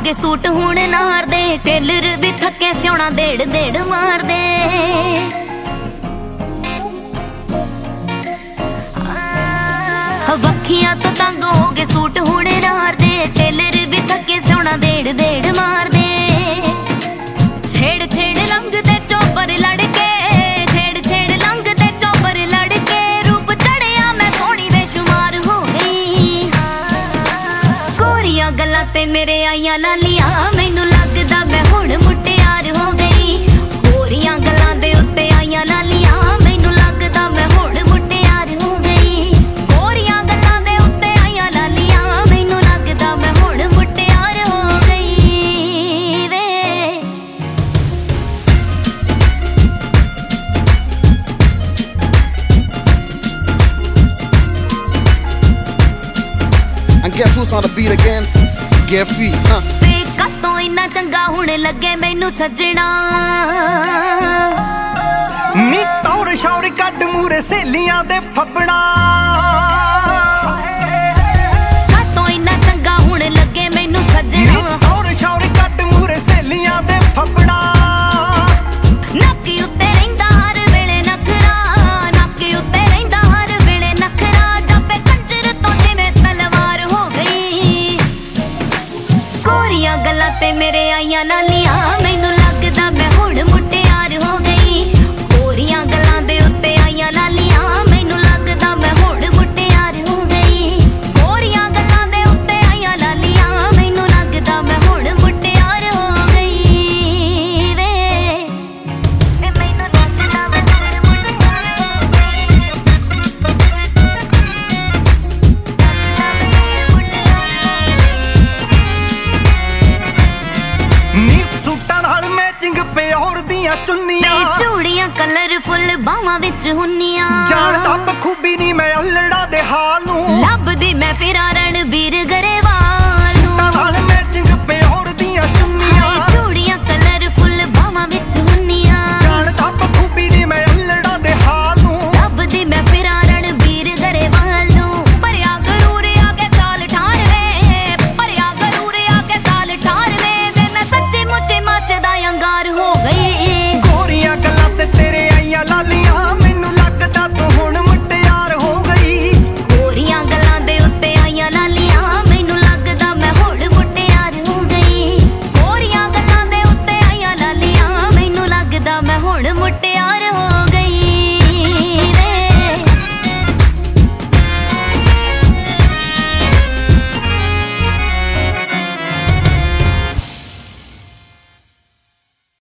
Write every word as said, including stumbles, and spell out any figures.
ਹੋਗੇ ਸੂਟ ਹੁਣ ਨਾਰ ਦੇ, ਟੇਲਰ ਵੀ ਥੱਕੇ ਸਿਉਣਾ ਡੇਢ ਡੇਢ ਮਾਰਦੇ। ਵੱਖੀਆਂ ਤੋਂ ਤੰਗ ਹੋਗੇ ਸੂਟ ਹੁਣ ਨਾਰ ਦੇ, ਟੇਲਰ ਵੀ ਥੱਕੇ ਸਿਉਣਾ ਡੇਢ ਡੇਢ ਮਾਰਦੇ। ਛੇੜ ਛੇੜ ਲੰਘਦੇ ਚੋਬਰ ਲੜਕੇ, ਛੇੜ ਛੇੜ ਲੰਘਦੇ ਚੋਬਰ ਲੜਕੇ, ਰੂਪ ਚੜਿਆ ਮੈਂ ਸੋਹਣੀ ਬੇਸ਼ੁਮਾਰ ਹੋ ਗਈ। ਗੋਰੀਆਂ ਗੱਲਾਂ ਤੇ ਮੇਰੇ ਆਈਆਂ ਲਾਲੀਆਂ, ਮੈਨੂੰ ਲੱਗਦਾ ਮੈਂ ਹੁਣ ਮੁਟਿਆਰ ਹੋ ਗਈ। ਗੋਰੀਆਂ ਗੱਲਾਂ ਦੇ ਉੱਤੇ ਆਈਆਂ ਲਾਲੀਆਂ, ਮੈਨੂੰ ਲੱਗਦਾ ਮੈਂ ਹੁਣ ਮੁਟਿਆਰ ਹੋ ਗਈ। ਗੋਰੀਆਂ ਗੱਲਾਂ ਦੇ ਉੱਤੇ ਆਈਆਂ ਲਾਲੀਆਂ, ਮੈਨੂੰ ਲੱਗਦਾ ਮੈਂ ਹੁਣ ਮੁਟਿਆਰ ਹੋ ਗਈ ਵੇ। And guess who's on the beat again? Geffy, huh? ਤੇ ਕਦੋਂ ਇੰਨਾ ਚੰਗਾ ਹੁਣ ਲੱਗੇ ਮੈਨੂੰ ਸੱਜਣਾ, ਨੀ ਤੌਰ ਸ਼ੌਰ ਕੱਢ ਮੂਰੇ ਸਹੇਲੀਆਂ ਦੇ ਫੱਬਣਾ। ਕਦੋਂ ਇੰਨਾ ਚੰਗਾ ਹੁਣ ਲੱਗੇ ਮੈਨੂੰ ਸੱਜਣਾ, ਨੀ ਤੌਰ ਸ਼ੌਰ ਕੱਢ ਮੂਰੇ ਸਹੇਲੀਆਂ ਦੇ ਫੱਬਣਾ। ਨੱਕ ਉੱਤੇ ਰਹਿੰਦਾ ਹਰ ਵੇਲੇ ਨਖਰਾ, ਨੱਕ ਉੱਤੇ ਰਹਿੰਦਾ ਹਰ ਵੇਲੇ ਨਖਰਾ, ਜਾਪੇ ਕੰਜਰ ਤੋਂ ਜਿਵੇਂ ਤਲਵਾਰ ਹੋ ਗਈ। ਗੋਰੀਆਂ ਗੱਲਾਂ ਤੇ ਮੇਰੇ ਆਈਆਂ ਲਾਲੀਆਂ, ਮੈਨੂੰ ਲੱਗਦਾ ਮੈਂ ਹੁਣ ਮੁਟਿਆਰ ਹੋ ਗਈ। ਗੋਰੀਆਂ ਗੱਲਾਂ ਦੇ ਉੱਤੇ ਆਈਆਂ ਲਾਲੀਆਂ, ਮੈਨੂੰ ਲੱਗਦਾ ਮੈਂ ਹੁਣ ਮੁਟਿਆਰ ਹੋ ਗਈ। ਗੋਰੀਆਂ ਗੱਲਾਂ ਦੇ ਉੱਤੇ ਆਈਆਂ ਲਾਲੀਆਂ, ਮੈਨੂੰ ਲੱਗਦਾ ਮੈਂ ਹੁਣ ਮੁਟਿਆਰ ਹੋ ਗਈ ਵੇ। ਤੇ ਮੈਨੂੰ ਲੱਗਦਾ ਮੈਂ ਹੁਣ ਮੁਟਿਆਰ ਹੋ ਗਈ। ਨੀ ਸੂਟਾਂ ਨਾਲ ਮੈਚਿੰਗ ਪਿਓਰ ਦੀਆਂ ਚੁੰਨੀਆਂ, ਚੂੜੀਆਂ ਕਲਰਫੁੱਲ ਬਾਹਾਂ ਵਿੱਚ ਹੁੰਨੀਆਂ, ਜਾਣਦਾ ਬਖੂਬੀ ਨੀ ਮੈਂ ਅਲੜਾ ਦੇ ਹਾਲ ਨੂੰ। ਲੱਭਦੀ ਮੈਂ ਫਿਰਾਂ ਰਣਬੀਰ ਗਰੇਵਾਲ